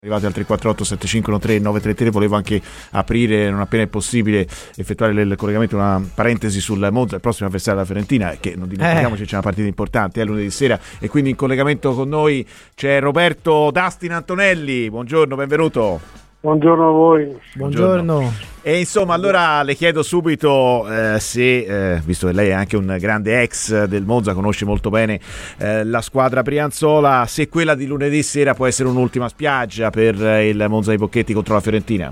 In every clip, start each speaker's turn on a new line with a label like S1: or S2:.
S1: Arrivati al 348 7513 933, volevo anche aprire, non appena è possibile, effettuare il collegamento, una parentesi sul Monza, il prossimo avversario della Fiorentina, che non dimentichiamoci c'è una partita importante lunedì sera, e quindi in collegamento con noi c'è Roberto Dustin Antonelli. Buongiorno, benvenuto.
S2: Buongiorno a voi.
S1: Buongiorno. E insomma, allora le chiedo subito se, visto che lei è anche un grande ex del Monza, conosce molto bene la squadra brianzola, se quella di lunedì sera può essere un'ultima spiaggia per il Monza dei Bocchetti contro la Fiorentina.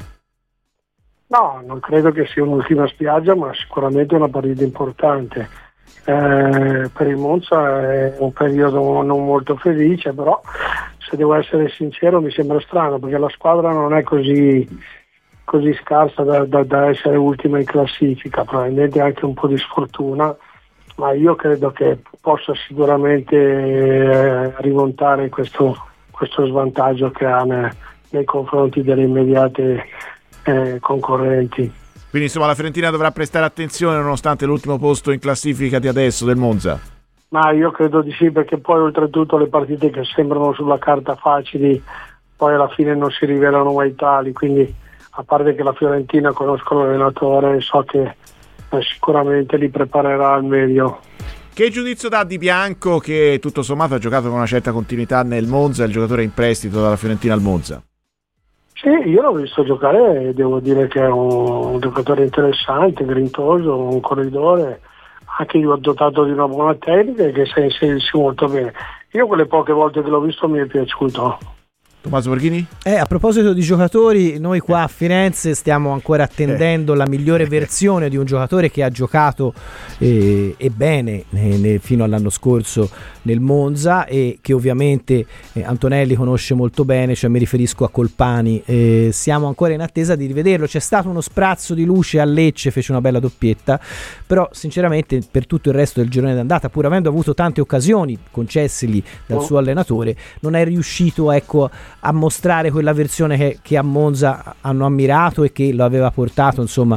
S2: No, non credo che sia un'ultima spiaggia, ma sicuramente una partita importante. Per il Monza è un periodo non molto felice, però se devo essere sincero mi sembra strano, perché la squadra non è così scarsa da essere ultima in classifica, probabilmente anche un po' di sfortuna, ma io credo che possa sicuramente rimontare questo svantaggio che ha nei confronti delle immediate concorrenti.
S1: Quindi insomma la Fiorentina dovrà prestare attenzione nonostante l'ultimo posto in classifica di adesso del Monza.
S2: Ma io credo di sì, perché poi oltretutto le partite che sembrano sulla carta facili poi alla fine non si rivelano mai tali, quindi a parte che la Fiorentina conosco l'allenatore e so che sicuramente li preparerà al meglio.
S1: Che giudizio dà Di Bianco, che tutto sommato ha giocato con una certa continuità nel Monza, il giocatore in prestito dalla Fiorentina al Monza?
S2: Sì, io l'ho visto giocare e devo dire che è un giocatore interessante, grintoso, un corridore, anche dotato di una buona tecnica e che sa inserirsi molto bene. Io quelle poche volte che l'ho visto mi è piaciuto.
S1: Tommaso Borghini?
S3: A proposito di giocatori, noi qua a Firenze stiamo ancora attendendo la migliore versione di un giocatore che ha giocato e bene fino all'anno scorso nel Monza e che ovviamente Antonelli conosce molto bene, cioè mi riferisco a Colpani. Siamo ancora in attesa di rivederlo. C'è stato uno sprazzo di luce a Lecce, fece una bella doppietta, però sinceramente per tutto il resto del girone d'andata, pur avendo avuto tante occasioni concessegli dal suo allenatore, non è riuscito a mostrare quella versione che a Monza hanno ammirato e che lo aveva portato insomma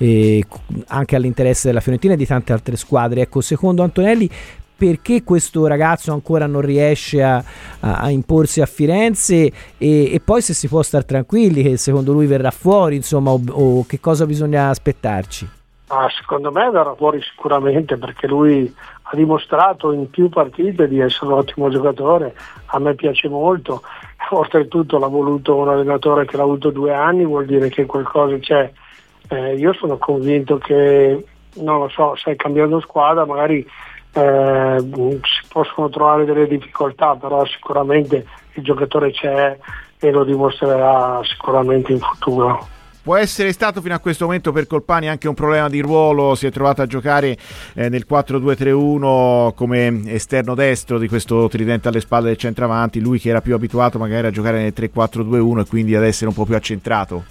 S3: anche all'interesse della Fiorentina e di tante altre squadre. Ecco, secondo Antonelli, perché questo ragazzo ancora non riesce a imporsi a Firenze e poi se si può star tranquilli che secondo lui verrà fuori, insomma, o che cosa bisogna aspettarci?
S2: Secondo me verrà fuori sicuramente, perché lui ha dimostrato in più partite di essere un ottimo giocatore, a me piace molto, oltretutto l'ha voluto un allenatore che l'ha avuto 2 anni, vuol dire che qualcosa c'è. Io sono convinto che, non lo so, sai, cambiando squadra magari si possono trovare delle difficoltà, però sicuramente il giocatore c'è e lo dimostrerà sicuramente in futuro.
S1: Può essere stato fino a questo momento per Colpani anche un problema di ruolo, si è trovato a giocare nel 4-2-3-1 come esterno destro di questo tridente alle spalle del centravanti, lui che era più abituato magari a giocare nel 3-4-2-1 e quindi ad essere un po' più accentrato.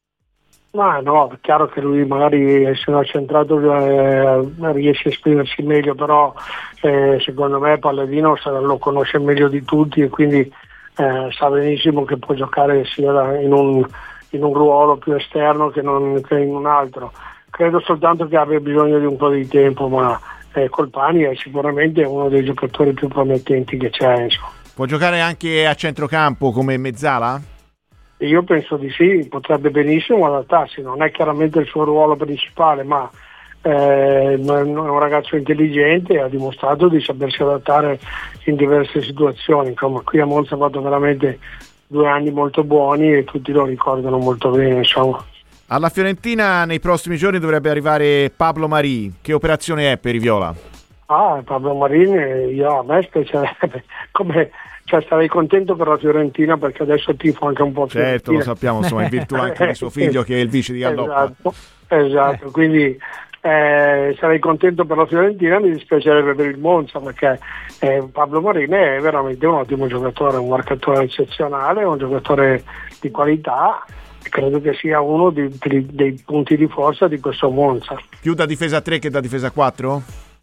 S2: Ma no, è chiaro che lui magari essendo accentrato riesce a esprimersi meglio, però secondo me Palladino lo conosce meglio di tutti e quindi sa benissimo che può giocare sia in un ruolo più esterno che in un altro. Credo soltanto che abbia bisogno di un po' di tempo, ma Colpani è sicuramente uno dei giocatori più promettenti che c'è. Insomma.
S1: Può giocare anche a centrocampo come mezzala?
S2: Io penso di sì, potrebbe benissimo adattarsi, non è chiaramente il suo ruolo principale, ma è un ragazzo intelligente e ha dimostrato di sapersi adattare in diverse situazioni. Insomma, qui a Monza ha fatto veramente 2 anni molto buoni e tutti lo ricordano molto bene, insomma.
S1: Alla Fiorentina nei prossimi giorni dovrebbe arrivare Pablo Marí. Che operazione è per i viola?
S2: Pablo Marín, a me piacerebbe, sarei contento per la Fiorentina, perché adesso tifo anche un po' Fiorentina.
S1: Certo, lo sappiamo, insomma, in virtù anche di suo figlio che è il vice di Galloppa.
S2: Esatto, quindi sarei contento per la Fiorentina, mi dispiacerebbe per il Monza, perché Pablo Marín è veramente un ottimo giocatore, un marcatore eccezionale, un giocatore di qualità, e credo che sia uno dei punti di forza di questo Monza.
S1: Più da difesa 3 che da difesa 4?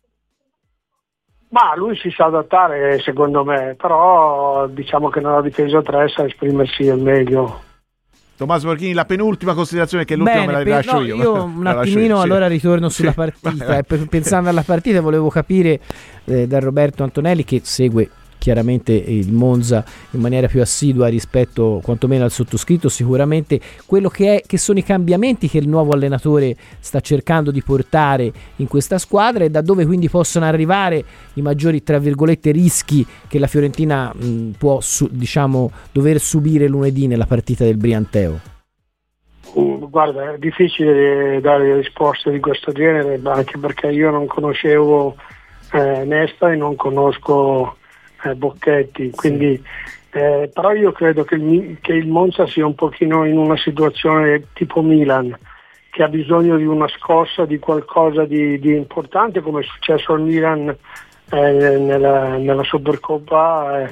S2: Ma lui si sa adattare secondo me, però diciamo che nella difesa 3 sa esprimersi al meglio.
S1: Tommaso Borghini, la penultima considerazione, che l'ultima me la rilascio io.
S3: Io un attimino allora ritorno sulla partita. Pensando alla partita volevo capire da Roberto Antonelli, che segue chiaramente il Monza in maniera più assidua rispetto quantomeno al sottoscritto. Sicuramente quello che sono i cambiamenti che il nuovo allenatore sta cercando di portare in questa squadra, e da dove quindi possono arrivare i maggiori, tra virgolette, rischi che la Fiorentina può dover subire lunedì nella partita del Brianteo.
S2: Guarda, è difficile dare risposte di questo genere, anche perché io non conoscevo Nesta e non conosco Bocchetti, quindi però io credo che il Monza sia un pochino in una situazione tipo Milan, che ha bisogno di una scossa, di qualcosa di importante, come è successo al Milan nella Supercoppa.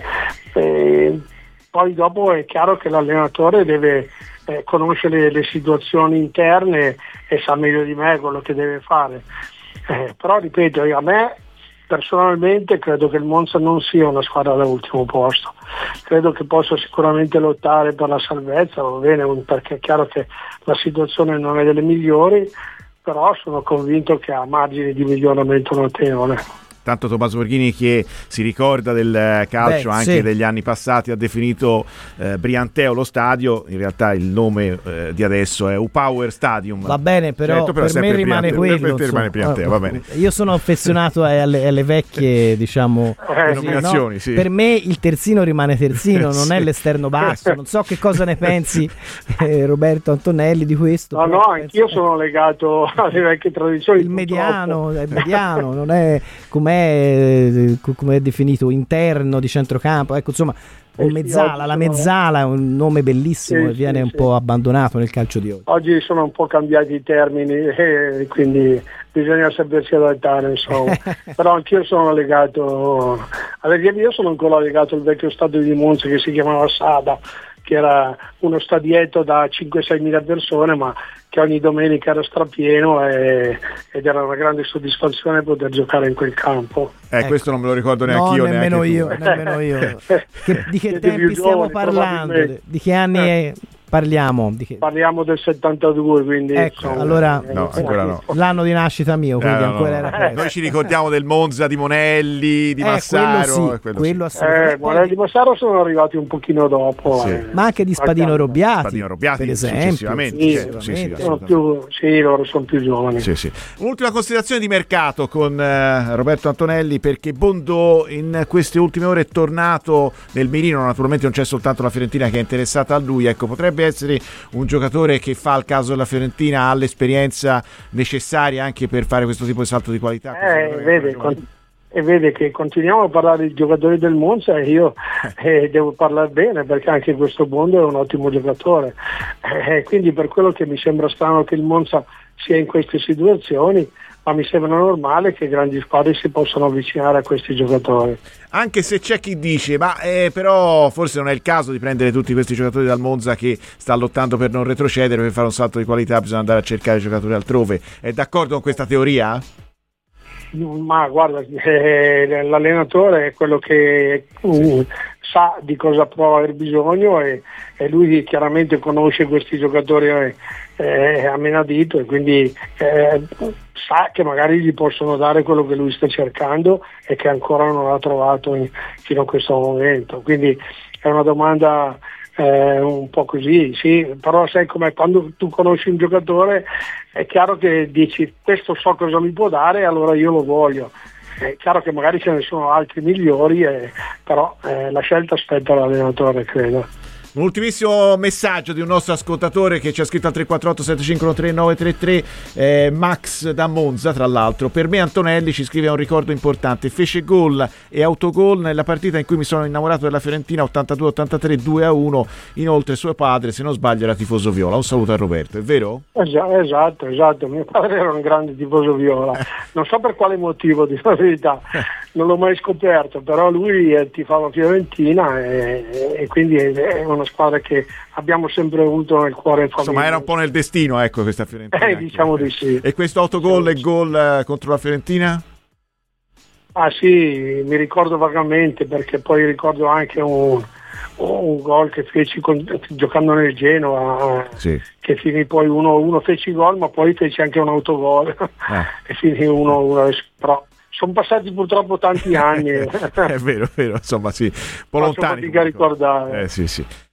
S2: Poi dopo è chiaro che l'allenatore deve conoscere le situazioni interne e sa meglio di me quello che deve fare, però ripeto, a me personalmente credo che il Monza non sia una squadra da ultimo posto, credo che possa sicuramente lottare per la salvezza, va bene, perché è chiaro che la situazione non è delle migliori, però sono convinto che ha margini di miglioramento notevole.
S1: Tanto Tommaso Borghini, che si ricorda del calcio anche degli anni passati, ha definito Brianteo lo stadio, in realtà il nome di adesso è U-Power Stadium.
S3: Va bene, però per me rimane quello.
S1: Rimane Brianteo, va bene.
S3: Io sono affezionato alle vecchie, denominazioni,
S1: no? Sì.
S3: Per me il terzino rimane terzino, non è l'esterno basso. Non so che cosa ne pensi Roberto Antonelli di questo.
S2: No, anch'io sono legato alle vecchie tradizioni.
S3: Il mediano, non è come è definito, interno di centrocampo, ecco, insomma, la mezzala è un nome bellissimo e viene un po' abbandonato nel calcio di oggi.
S2: Oggi sono un po' cambiati i termini quindi bisogna sapersi adattare, insomma. Però anch'io sono legato io sono ancora legato al vecchio stadio di Monza che si chiamava Sada, che era uno stadietto da 5-6 mila persone, ma che ogni domenica era strapieno ed era una grande soddisfazione poter giocare in quel campo.
S1: Questo non me lo ricordo neanche io.
S3: Nemmeno io. Di che tempi stiamo parlando? Di che anni parliamo?
S2: Parliamo del 72, quindi
S3: ecco, allora
S1: ancora no.
S3: L'anno di nascita mio, quindi ancora era presto.
S1: Noi ci ricordiamo del Monza, di Monelli, di Massaro.
S3: Quello assolutamente.
S2: Monelli di Massaro sono arrivati un pochino dopo.
S3: Ma anche di Spadino Robbiati, per esempio.
S2: Loro sono più giovani.
S1: Un'ultima considerazione di mercato con Roberto Antonelli, perché Bondò in queste ultime ore è tornato nel mirino. Naturalmente non c'è soltanto la Fiorentina che è interessata a lui, ecco, potrebbe essere un giocatore che fa il caso della Fiorentina, ha l'esperienza necessaria anche per fare questo tipo di salto di qualità.
S2: Vede che continuiamo a parlare di giocatori del Monza e io devo parlare bene, perché anche questo Bondo è un ottimo giocatore, quindi per quello che mi sembra strano che il Monza sia in queste situazioni, ma mi sembra normale che grandi squadre si possano avvicinare a questi giocatori.
S1: Anche se c'è chi dice però forse non è il caso di prendere tutti questi giocatori dal Monza che sta lottando per non retrocedere, per fare un salto di qualità bisogna andare a cercare giocatori altrove. È d'accordo con questa teoria?
S2: Ma guarda, l'allenatore è quello che sa di cosa può aver bisogno e lui chiaramente conosce questi giocatori a menadito e quindi sa che magari gli possono dare quello che lui sta cercando e che ancora non ha trovato fino a questo momento. Quindi è una domanda un po' così, sì, però sai com'è, quando tu conosci un giocatore è chiaro che dici questo so cosa mi può dare, allora io lo voglio. È chiaro che magari ce ne sono altri migliori, però la scelta spetta all'allenatore, credo.
S1: Un ultimissimo messaggio di un nostro ascoltatore che ci ha scritto al 348 7513 933, Max da Monza, tra l'altro. Per me Antonelli, ci scrive, un ricordo importante, fece gol e autogol nella partita in cui mi sono innamorato della Fiorentina, 82-83, 2-1. Inoltre suo padre, se non sbaglio, era tifoso viola. Un saluto a Roberto, è vero?
S2: Esatto, mio padre era un grande tifoso viola, non so per quale motivo, di la verità non l'ho mai scoperto, però lui tifava Fiorentina e quindi è una squadra che abbiamo sempre avuto nel cuore.
S1: Insomma, era un po' nel destino, ecco, questa Fiorentina.
S2: Diciamo di sì.
S1: E questo autogol e gol contro la Fiorentina?
S2: Ah sì, mi ricordo vagamente, perché poi ricordo anche un gol che feci giocando nel Genoa, che finì poi 1-1, feci gol, ma poi feci anche un autogol e finì 1-1, però sono passati purtroppo tanti anni.
S1: È vero, insomma sì, un po' lontani.
S2: Fatica a ricordare.
S1: Sì.